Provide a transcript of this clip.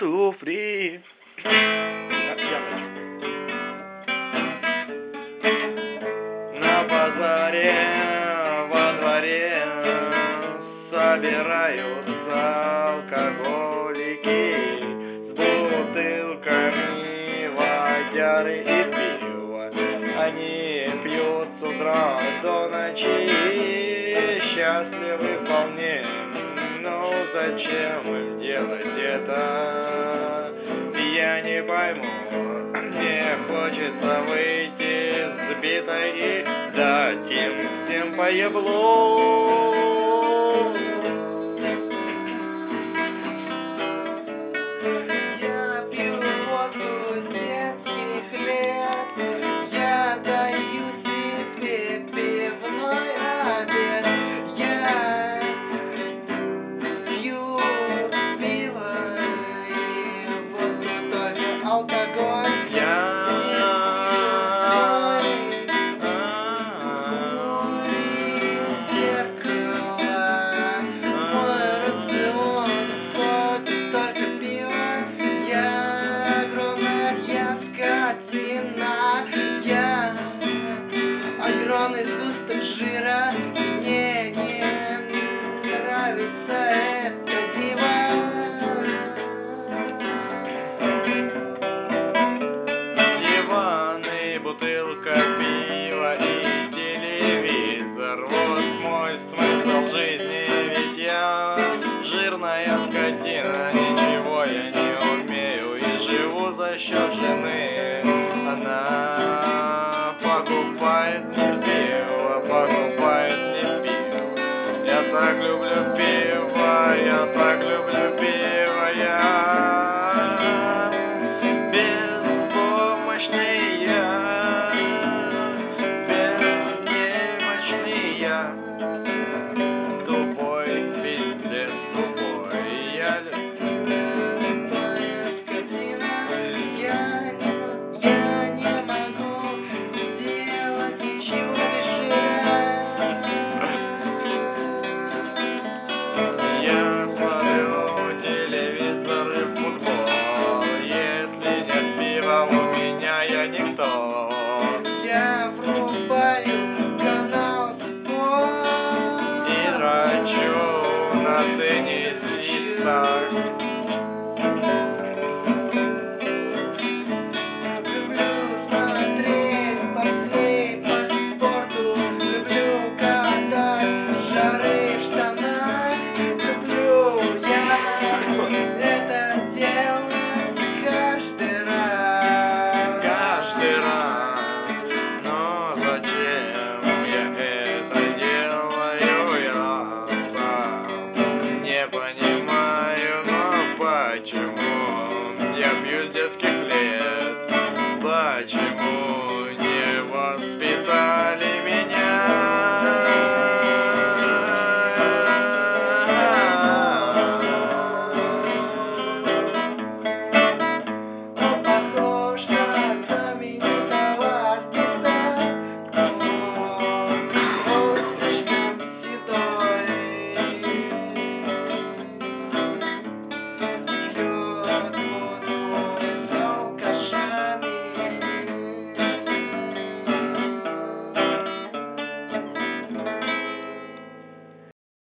to free. Я начал. На базаре во дворе собираются алкоголики с бутылками водяры и пива. Они пьют с утра до ночи, счастливы вполне. Но зачем им делать это? Я не пойму. Мне хочется выйти сбитой и дать им всем по еблу. Я пью водку с детских лет, я даю себе пивной обед. Я пью пиво и водку, только алкоголь. Огромный сгусток жира, мне не нравится это диво. Диваны, бутылка пива и телевизор. Вот мой смысл жизни, ведь я жирная скотина. Ничего я не умею и живу за счет жены. Она покупает мне пиво, покупает мне пиво. Я так люблю пиво, я так люблю пиво. Я беспомощный, я беснемощный, я тупой, пиздец тупой. Я смотрю телевизор и футбол. Если нет пива у меня, я никто. Я врубаю канал спорт И драчу на теннисистах. Люблю смотреть бассейн по спорту, люблю катать шары в штанах. Люблю я это делать каждый раз. Каждый раз. Но зачем я это делаю, я сам не понимаю. Но почему я пью с детских